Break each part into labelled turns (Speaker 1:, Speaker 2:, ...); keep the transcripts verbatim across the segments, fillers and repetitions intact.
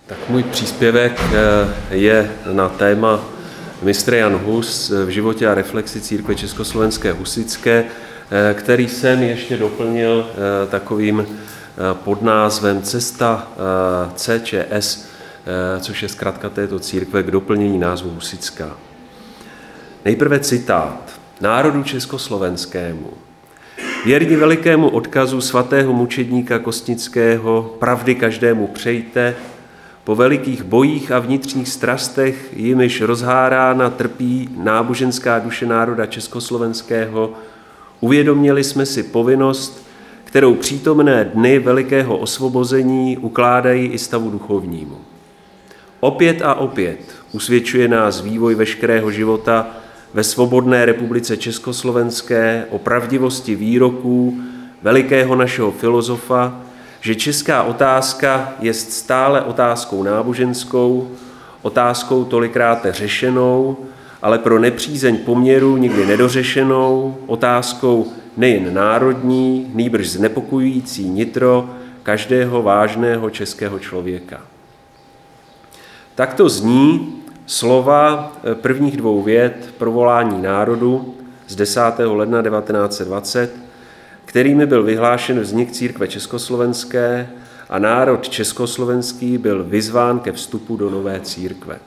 Speaker 1: Tak můj příspěvek je na téma mistr Jan Hus v životě a reflexi církve československé husitské, který jsem ještě doplnil takovým podnázvem Cesta C Č S, což je zkratka této církve k doplnění názvu husitská. Nejprve citát. Národu československému. Věrni velikému odkazu svatého mučedníka Kostnického, pravdy každému přejte, po velikých bojích a vnitřních strastech, jimiž rozhárána trpí náboženská duše národa československého, uvědomili jsme si povinnost, kterou přítomné dny velikého osvobození ukládají i stavu duchovnímu. Opět a opět usvědčuje nás vývoj veškerého života ve svobodné republice československé o pravdivosti výroků velikého našeho filozofa, že česká otázka je stále otázkou náboženskou, otázkou tolikrát řešenou, ale pro nepřízeň poměru nikdy nedořešenou, otázkou nejen národní, nýbrž znepokojující nitro každého vážného českého člověka. Takto zní slova prvních dvou vět provolání národu z desátého ledna devatenáct set dvacet, kterými byl vyhlášen vznik církve československé a národ československý byl vyzván ke vstupu do nové církve.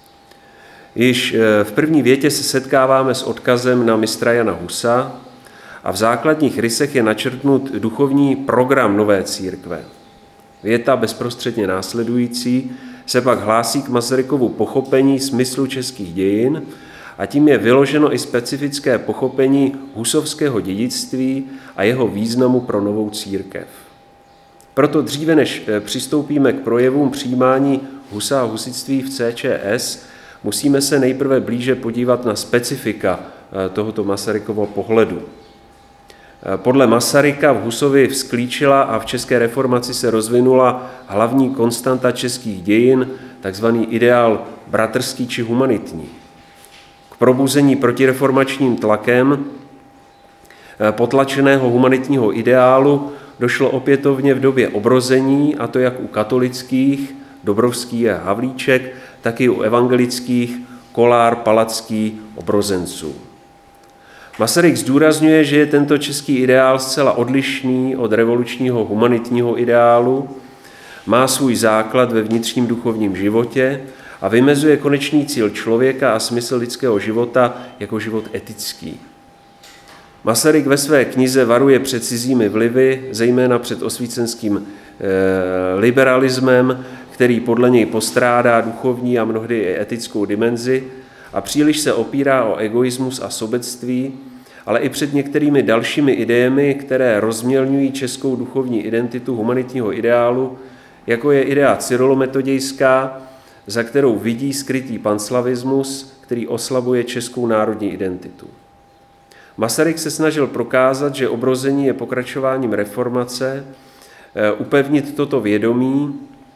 Speaker 1: Již v první větě se setkáváme s odkazem na mistra Jana Husa a v základních rysech je načrtnut duchovní program nové církve. Věta bezprostředně následující se pak hlásí k Masarykovu pochopení smyslu českých dějin a tím je vyloženo i specifické pochopení husovského dědictví a jeho významu pro novou církev. Proto dříve, než přistoupíme k projevům přijímání Husa a husitství v C Č S, musíme se nejprve blíže podívat na specifika tohoto Masarykovo pohledu. Podle Masaryka v Husovi vzklíčila a v české reformaci se rozvinula hlavní konstanta českých dějin, takzvaný ideál bratrský či humanitní. K probuzení protireformačním tlakem potlačeného humanitního ideálu došlo opětovně v době obrození, a to jak u katolických, Dobrovský a Havlíček, tak i u evangelických, Kolár, Palacký, obrozenců. Masaryk zdůrazňuje, že je tento český ideál zcela odlišný od revolučního humanitního ideálu, má svůj základ ve vnitřním duchovním životě a vymezuje konečný cíl člověka a smysl lidského života jako život etický. Masaryk ve své knize varuje před cizími vlivy, zejména před osvícenským e, liberalismem, který podle něj postrádá duchovní a mnohdy i etickou dimenzi a příliš se opírá o egoismus a sobectví, ale i před některými dalšími idejemi, které rozmělňují českou duchovní identitu humanitního ideálu, jako je idea cyrolometodějská, za kterou vidí skrytý panslavismus, který oslabuje českou národní identitu. Masaryk se snažil prokázat, že obrození je pokračováním reformace, upevnit toto vědomí,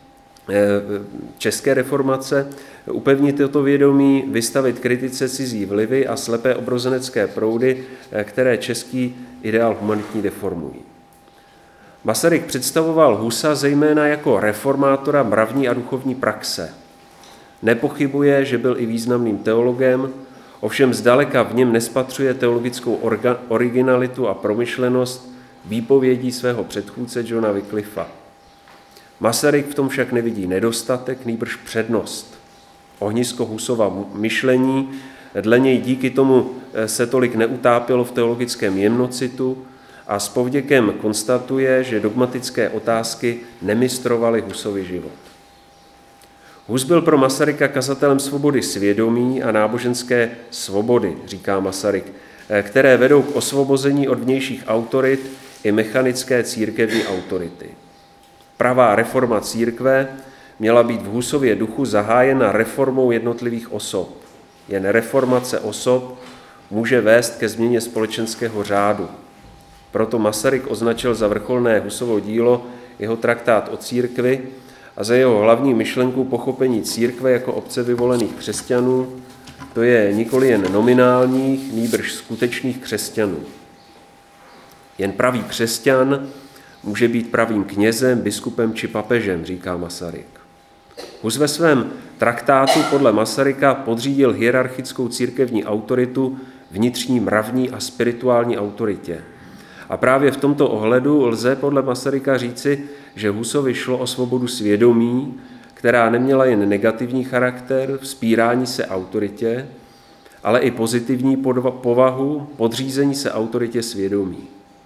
Speaker 1: české reformace, upevnit toto vědomí, vystavit kritice cizí vlivy a slepé obrozenecké proudy, které český ideál humanitní deformují. Masaryk představoval Husa zejména jako reformátora mravní a duchovní praxe. Nepochybuje, že byl i významným teologem, ovšem zdaleka v něm nespatřuje teologickou orga, originalitu a promyšlenost výpovědí svého předchůdce Johna Wycliffa. Masaryk v tom však nevidí nedostatek, nýbrž přednost. Ohnisko Husova myšlení dle něj díky tomu se tolik neutápělo v teologickém jemnocitu a s povděkem konstatuje, že dogmatické otázky nemistrovaly Husovi život. Hus byl pro Masaryka kazatelem svobody svědomí a náboženské svobody, říká Masaryk, které vedou k osvobození od vnějších autorit i mechanické církevní autority. Pravá reforma církve měla být v Husově duchu zahájena reformou jednotlivých osob. Jen reformace osob může vést ke změně společenského řádu. Proto Masaryk označil za vrcholné Husovo dílo jeho traktát o církvi a za jeho hlavní myšlenku pochopení církve jako obce vyvolených křesťanů, to je nikoli jen nominálních, nýbrž skutečných křesťanů. Jen pravý křesťan může být pravým knězem, biskupem či papežem, říká Masaryk. Hus ve svém traktátu podle Masaryka podřídil hierarchickou církevní autoritu vnitřní mravní a spirituální autoritě. A právě v tomto ohledu lze podle Masaryka říci, že Husovi šlo o svobodu svědomí, která neměla jen negativní charakter, vzpírání se autoritě, ale i pozitivní povahu, podřízení se autoritě svědomí.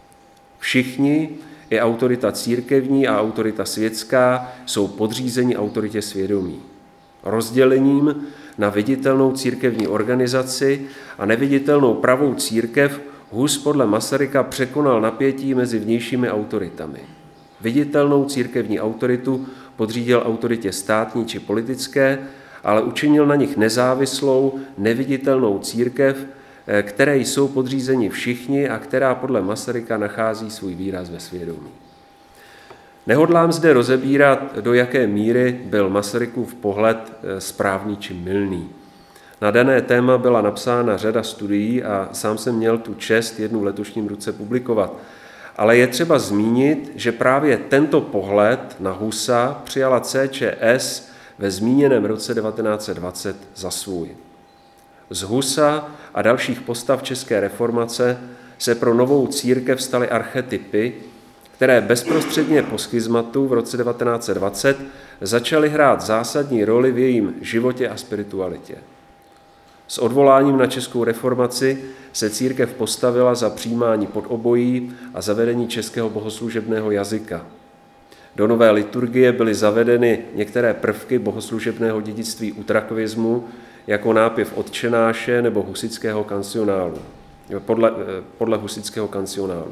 Speaker 1: Všichni, i autorita církevní a autorita světská, jsou podřízeni autoritě svědomí. Rozdělením na viditelnou církevní organizaci a neviditelnou pravou církev Hus podle Masaryka překonal napětí mezi vnějšími autoritami. Viditelnou církevní autoritu podřídil autoritě státní či politické, ale učinil na nich nezávislou, neviditelnou církev, které jsou podřízeni všichni a která podle Masaryka nachází svůj výraz ve svědomí. Nehodlám zde rozebírat, do jaké míry byl Masarykův pohled správný či mylný. Na dané téma byla napsána řada studií a sám jsem měl tu čest jednu v letošním roce publikovat. Ale je třeba zmínit, že právě tento pohled na Husa přijala C Č S ve zmíněném roce devatenáct set dvacet za svůj. Z Husa a dalších postav české reformace se pro novou církev staly archetypy, které bezprostředně po schizmatu v roce devatenáct set dvacet začaly hrát zásadní roli v jejím životě a spiritualitě. S odvoláním na českou reformaci se církev postavila za přijímání podobojí a zavedení českého bohoslužebného jazyka. Do nové liturgie byly zavedeny některé prvky bohoslužebného dědictví utrakvismu, jako nápěv Otčenáše nebo husitského kancionálu, podle, podle husitského kancionálu.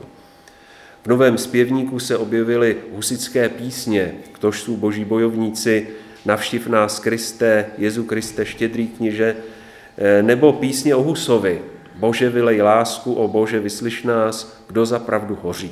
Speaker 1: V novém zpěvníku se objevily husitské písně, Ktož jsou boží bojovníci, Navštiv nás Kriste, Jezu Kriste štědrý kněže, nebo písně o Husovi, Bože vylej lásku, o Bože vyslyš nás, kdo za pravdu hoří.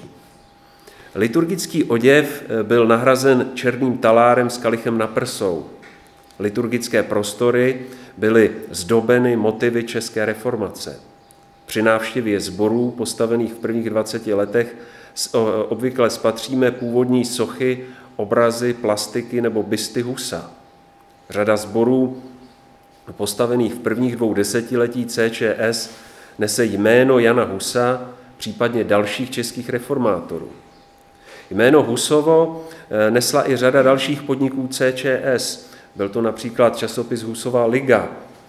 Speaker 1: Liturgický oděv byl nahrazen černým talárem s kalichem na prsou. Liturgické prostory byly zdobeny motivy české reformace. Při návštěvě sborů postavených v prvních dvaceti letech obvykle spatříme původní sochy, obrazy, plastiky nebo bysty Husa. Řada sborů postavených v prvních dvou desetiletí C Č S nese jméno Jana Husa, případně dalších českých reformátorů. Jméno Husovo nesla i řada dalších podniků C Č S. Byl to například časopis Husová liga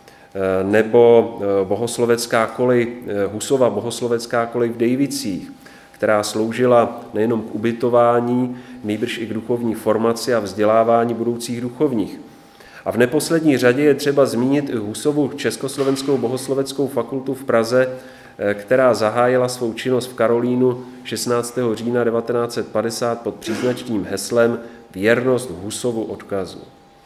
Speaker 1: nebo bohoslovecká kolej, Husova bohoslovecká kolej v Dejvicích, která sloužila nejenom k ubytování, nýbrž i k duchovní formaci a vzdělávání budoucích duchovních. A v neposlední řadě je třeba zmínit i Husovu Československou bohosloveckou fakultu v Praze, která zahájila svou činnost v Karolínu šestnáctého října devatenáct set padesát pod příznačným heslem Věrnost Husovu odkazu.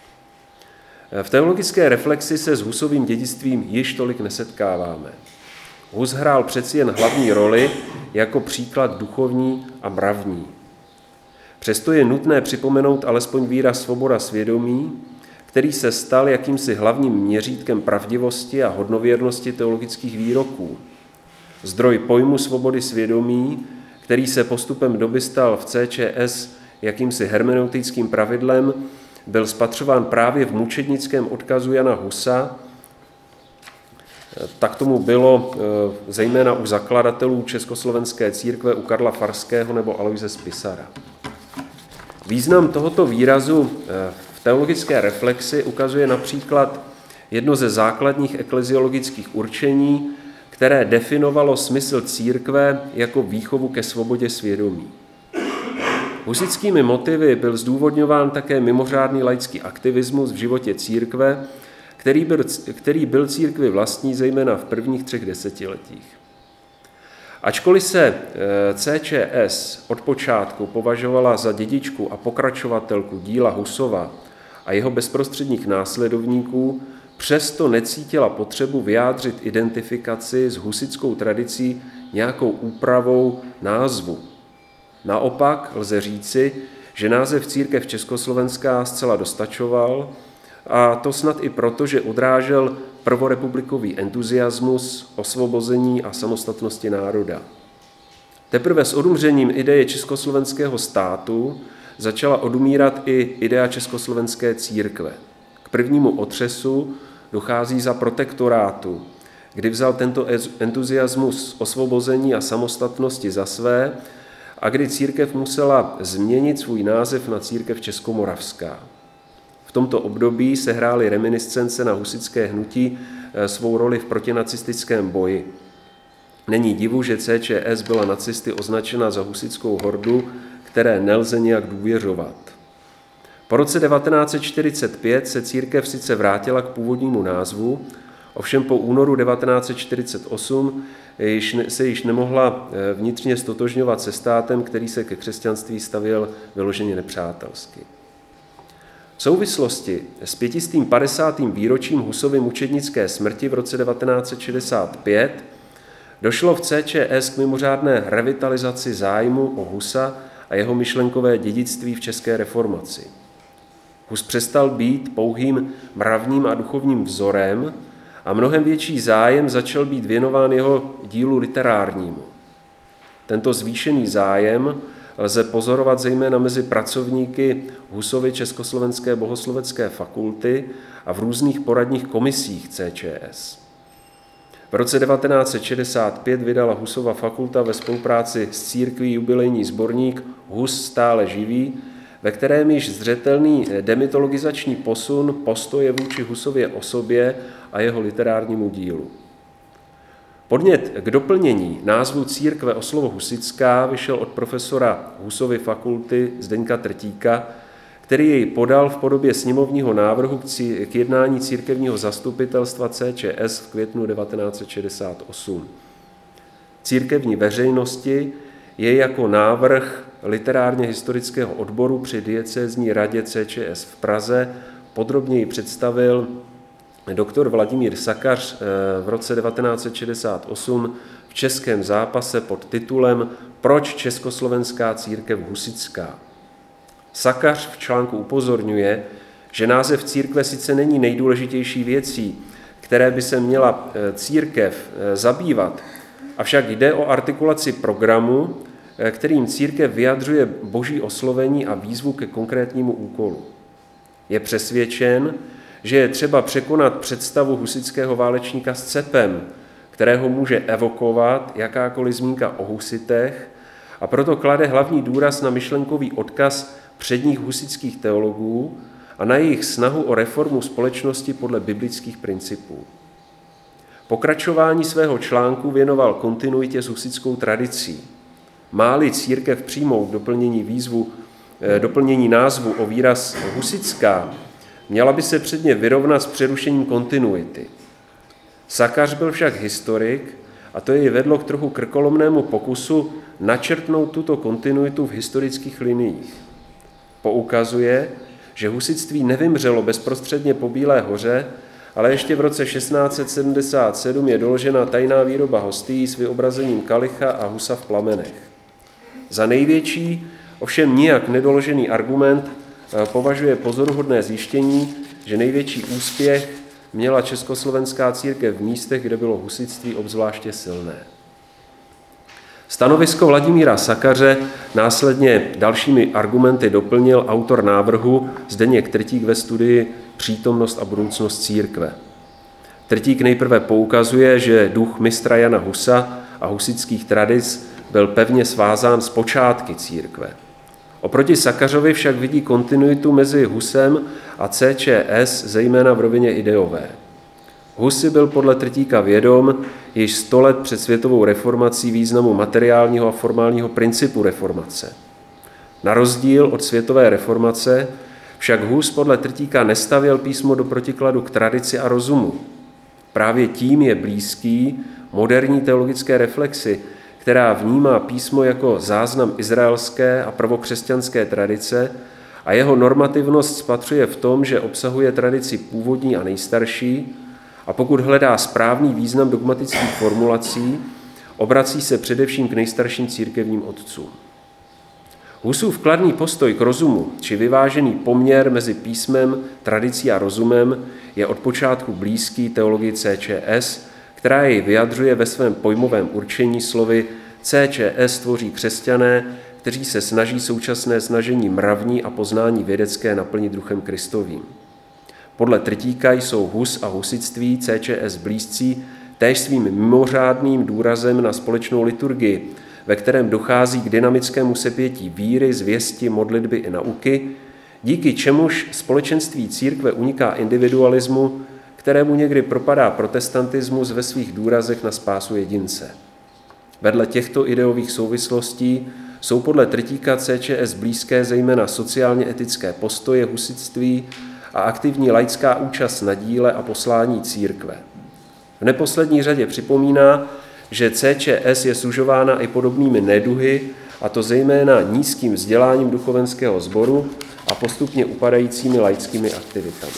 Speaker 1: V teologické reflexi se s Husovým dědictvím již tolik nesetkáváme. Hus hrál přeci jen hlavní roli jako příklad duchovní a mravní. Přesto je nutné připomenout alespoň výraz svoboda svědomí, který se stal jakýmsi hlavním měřítkem pravdivosti a hodnověrnosti teologických výroků. Zdroj pojmu svobody svědomí, který se postupem doby stal v C Č S jakýmsi hermeneutickým pravidlem, byl spatřován právě v mučednickém odkazu Jana Husa. Tak tomu bylo zejména u zakladatelů Československé církve, u Karla Farského nebo Aloise Spisara. Význam tohoto výrazu v teologické reflexi ukazuje například jedno ze základních ekleziologických určení, které definovalo smysl církve jako výchovu ke svobodě svědomí. Husitskými motivy byl zdůvodňován také mimořádný laický aktivismus v životě církve, který byl, který byl církvi vlastní zejména v prvních třech desetiletích. Ačkoliv se C Č S od počátku považovala za dědičku a pokračovatelku díla Husova a jeho bezprostředních následovníků, přesto necítila potřebu vyjádřit identifikaci s husitskou tradicí nějakou úpravou názvu. Naopak lze říci, že název Církev československá zcela dostačoval, a to snad i proto, že odrážel prvorepublikový entuziasmus, osvobození a samostatnosti národa. Teprve s odumřením ideje československého státu začala odumírat i idea československé církve. prvnímu otřesu dochází za protektorátu, kdy vzal tento entuziasmus osvobození a samostatnosti za své a kdy církev musela změnit svůj název na Církev Českomoravská. V tomto období sehrály reminiscence na husitské hnutí svou roli v protinacistickém boji. Není divu, že C Č S byla nacisty označena za husitskou hordu, které nelze nějak důvěřovat. Po roce devatenáct set čtyřicet pět se církev sice vrátila k původnímu názvu, ovšem po únoru devatenáct set čtyřicet osm se již nemohla vnitřně stotožňovat se státem, který se ke křesťanství stavěl vyloženě nepřátelsky. V souvislosti s pětistým padesátým výročím Husovy mučednické smrti v roce devatenáct set šedesát pět došlo v C Č S k mimořádné revitalizaci zájmu o Husa a jeho myšlenkové dědictví v české reformaci. Hus přestal být pouhým mravním a duchovním vzorem a mnohem větší zájem začal být věnován jeho dílu literárnímu. Tento zvýšený zájem lze pozorovat zejména mezi pracovníky Husovy Československé bohoslovecké fakulty a v různých poradních komisích C Č S. V roce devatenáct set šedesát pět vydala Husova fakulta ve spolupráci s církví jubilejní sborník Hus stále živý, ve kterém již zřetelný demitologizační posun postoje vůči Husově osobě a jeho literárnímu dílu. Podnět k doplnění názvu církve o slovo husitská vyšel od profesora Husovy fakulty Zdeňka Trtíka, který jej podal v podobě sněmovního návrhu k, cí, k jednání církevního zastupitelstva C Č S v květnu devatenáct set šedesát osm. Církevní veřejnosti je jako návrh literárně historického odboru při diecézní radě C Č S v Praze podrobněji představil doktor Vladimír Sakař v roce devatenáct set šedesát osm v Českém zápase pod titulem Proč československá církev husitská? Sakař v článku upozorňuje, že název církve sice není nejdůležitější věcí, které by se měla církev zabývat, avšak jde o artikulaci programu, kterým církev vyjadřuje boží oslovení a výzvu ke konkrétnímu úkolu. Je přesvědčen, že je třeba překonat představu husitského válečníka s cepem, kterého může evokovat jakákoliv zmínka o husitech, a proto klade hlavní důraz na myšlenkový odkaz předních husitských teologů a na jejich snahu o reformu společnosti podle biblických principů. Pokračování svého článku věnoval kontinuitě s husitskou tradicí. Má-li církev přijmout doplnění, výzvu, doplnění názvu o výraz husitská, měla by se předně vyrovnat s přerušením kontinuity. Sakař byl však historik a to jej vedlo k trochu krkolomnému pokusu načrtnout tuto kontinuitu v historických liniích. Poukazuje, že husitství nevymřelo bezprostředně po Bílé hoře, ale ještě v roce šestnáct set sedmdesát sedm je doložena tajná výroba hostií s vyobrazením kalicha a husa v plamenech. Za největší, ovšem nijak nedoložený argument považuje pozoruhodné zjištění, že největší úspěch měla československá církev v místech, kde bylo husitství obzvláště silné. Stanovisko Vladimíra Sakaře následně dalšími argumenty doplnil autor návrhu Zdeněk Trtík ve studii Přítomnost a budoucnost církve. Trtík nejprve poukazuje, že duch mistra Jana Husa a husitských tradic byl pevně svázán s počátky církve. Oproti Sakařovi však vidí kontinuitu mezi Husem a C Č S zejména v rovině ideové. Hus si byl podle Trtíka vědom již sto let před světovou reformací významu materiálního a formálního principu reformace. Na rozdíl od světové reformace však Hus podle Trtíka nestavěl písmo do protikladu k tradici a rozumu. Právě tím je blízký moderní teologické reflexi, která vnímá písmo jako záznam izraelské a prvokřesťanské tradice a jeho normativnost spatřuje v tom, že obsahuje tradici původní a nejstarší, a pokud hledá správný význam dogmatických formulací, obrací se především k nejstarším církevním otcům. Husův kladný postoj k rozumu či vyvážený poměr mezi písmem, tradicí a rozumem je od počátku blízký teologii C Č S, která jej vyjadřuje ve svém pojmovém určení slovy C Č S tvoří křesťané, kteří se snaží současné snažení mravní a poznání vědecké naplnit duchem Kristovým. Podle Trtíka jsou Hus a husitství C Č S blízcí též svým mimořádným důrazem na společnou liturgii, ve kterém dochází k dynamickému sepětí víry, zvěsti, modlitby i nauky, díky čemuž společenství církve uniká individualismu, kterému někdy propadá protestantismus ve svých důrazech na spásu jedince. Vedle těchto ideových souvislostí jsou podle Trtíka C Č S blízké zejména sociálně etické postoje husitství a aktivní laická účast na díle a poslání církve. V neposlední řadě připomíná, že C Č S je sužována i podobnými neduhy, a to zejména nízkým vzděláním duchovenského sboru a postupně upadajícími laickými aktivitami.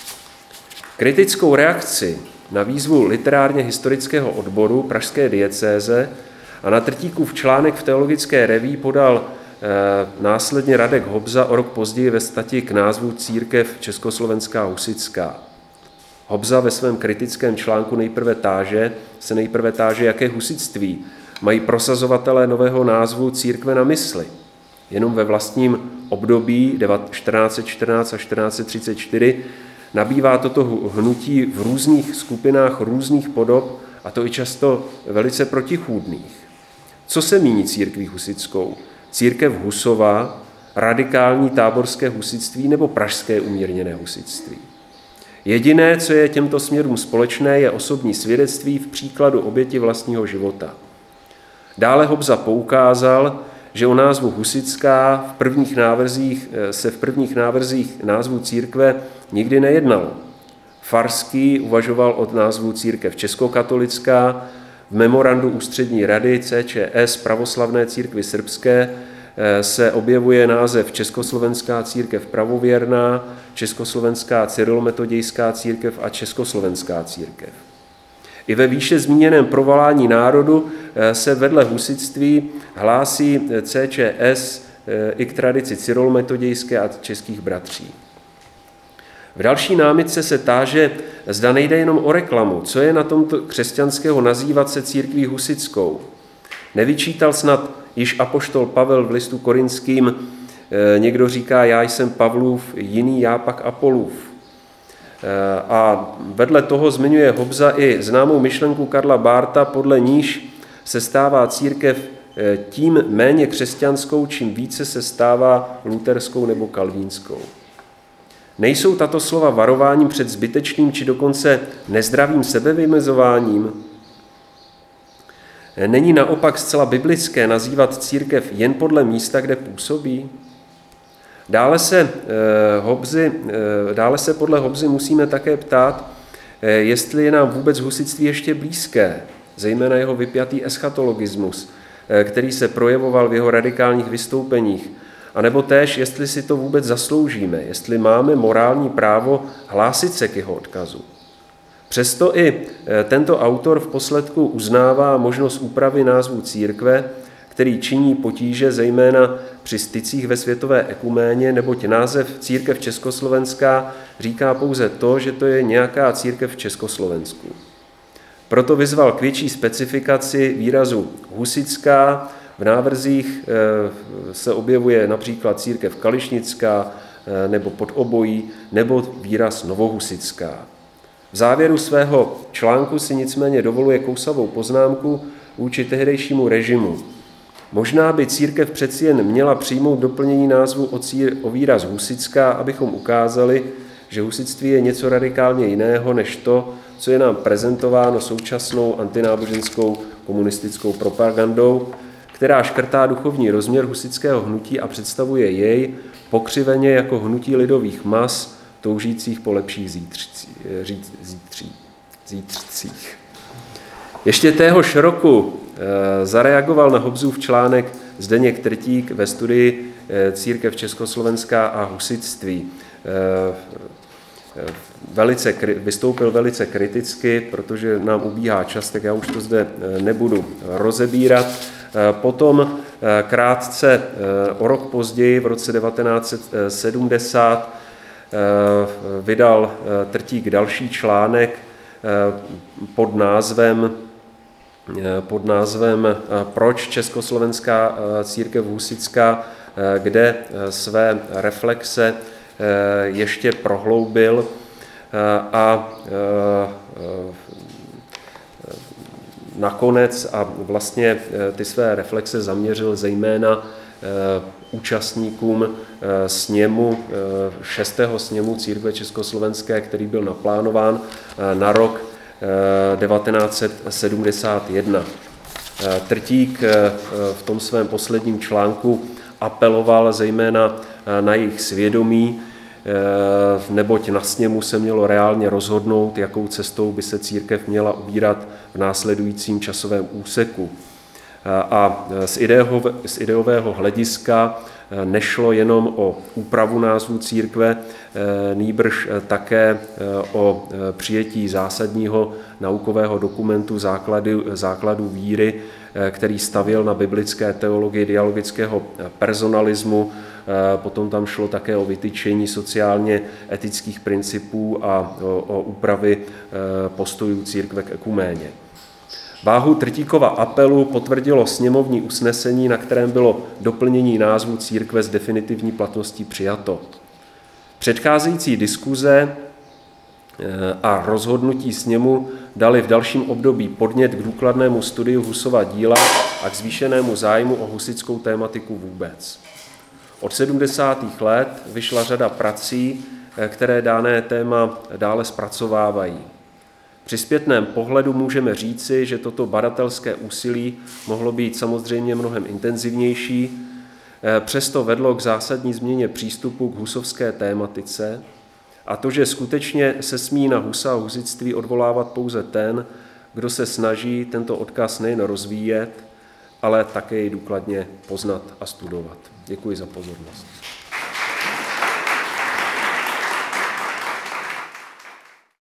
Speaker 1: Kritickou reakci na výzvu literárně historického odboru pražské diecéze a na Trtíkův článek v Teologické revue podal e, následně Radek Hobza o rok později ve stati k názvu Církev československá husitská. Hobza ve svém kritickém článku nejprve táže, se nejprve táže, jaké husitství mají prosazovatelé nového názvu církve na mysli. Jenom ve vlastním období čtrnáct set čtrnáct a čtrnáct set třicet čtyři nabývá toto hnutí v různých skupinách různých podob, a to i často velice protichůdných. Co se míní církví husitskou? Církev Husová, radikální táborské husitství nebo pražské umírněné husitství? Jediné, co je těmto směrům společné, je osobní svědectví v příkladu oběti vlastního života. Dále Hobza poukázal, že o názvu husitská v prvních návrzích, se v prvních návrzích názvu církve nikdy nejednalo. Farský uvažoval o názvu církev českokatolická, v memorandu Ústřední rady C Č S pravoslavné církvy srbské se objevuje název Československá církev pravověrná, Československá cyrilometodějská církev a Československá církev. I ve výše zmíněném provolání národu se vedle husitství hlásí C Č S i k tradici cyrilometodějské a českých bratří. V další námitce se táže, zda nejde jenom o reklamu, co je na tomto křesťanského nazývat se církví husitskou. Nevyčítal snad již apoštol Pavel v listu Korinským, někdo říká, já jsem Pavlův, jiný já pak Apolův. A vedle toho zmiňuje Hobza i známou myšlenku Karla Bartha, podle níž se stává církev tím méně křesťanskou, čím více se stává luterskou nebo kalvínskou. Nejsou tato slova varováním před zbytečným či dokonce nezdravým sebevymezováním? Není naopak zcela biblické nazývat církev jen podle místa, kde působí? Dále se, eh, Hobzy, eh, dále se podle Hobzy musíme také ptát, eh, jestli je nám vůbec husitství ještě blízké, zejména jeho vypjatý eschatologismus, eh, který se projevoval v jeho radikálních vystoupeních, anebo též, jestli si to vůbec zasloužíme, jestli máme morální právo hlásit se k jeho odkazu. Přesto i tento autor v posledku uznává možnost úpravy názvu církve, který činí potíže zejména při stycích ve světové ekuméně, neboť název církev československá říká pouze to, že to je nějaká církev v Československu. Proto vyzval k větší specifikaci výrazu husitská. V návrzích se objevuje například církev kališnická nebo Podobojí nebo výraz novohusitská. V závěru svého článku si nicméně dovoluje kousavou poznámku vůči tehdejšímu režimu. Možná by církev přeci jen měla přijmout doplnění názvu o, cír, o výraz husitská, abychom ukázali, že husitství je něco radikálně jiného než to, co je nám prezentováno současnou antináboženskou komunistickou propagandou, která škrtá duchovní rozměr husitského hnutí a představuje jej pokřiveně jako hnutí lidových mas, toužících po lepších zítřcí, zítří, zítřcích. Ještě téhož roku e, zareagoval na Hobzův článek Zdeněk Trtík ve studii e, Církev československá a husitství. E, velice, vystoupil velice kriticky, protože nám ubíhá čas, tak já už to zde nebudu rozebírat. Potom krátce o rok později, v roce devatenáct set sedmdesát, vydal Trtík další článek pod názvem, pod názvem Proč československá církev husitská, kde své reflexe ještě prohloubil a nakonec a vlastně ty své reflexe zaměřil zejména účastníkům sněmu, šestého sněmu Církve československé, který byl naplánován na rok devatenáct set sedmdesát jedna. Trtík v tom svém posledním článku apeloval zejména na jejich svědomí, neboť na sněmu se mělo reálně rozhodnout, jakou cestou by se církev měla ubírat v následujícím časovém úseku. A z, ideovo, z ideového hlediska nešlo jenom o úpravu názvu církve, nýbrž také o přijetí zásadního naukového dokumentu základu, základu víry, který stavěl na biblické teologii dialogického personalismu. Potom tam šlo také o vytyčení sociálně etických principů a o, o úpravy postojů církve k ekuméně. Váhu Trtíkova apelu potvrdilo sněmovní usnesení, na kterém bylo doplnění názvu církve s definitivní platností přijato. Předcházející diskuze a rozhodnutí sněmu dali v dalším období podnět k důkladnému studiu Husova díla a k zvýšenému zájmu o husitskou tématiku vůbec. Od sedmdesátých let vyšla řada prací, které dané téma dále zpracovávají. Při zpětném pohledu můžeme říci, že toto badatelské úsilí mohlo být samozřejmě mnohem intenzivnější, přesto vedlo k zásadní změně přístupu k husovské tématice a to, že skutečně se smí na Husa a husitství odvolávat pouze ten, kdo se snaží tento odkaz nejen rozvíjet, ale také jej důkladně poznat a studovat. Děkuji za pozornost.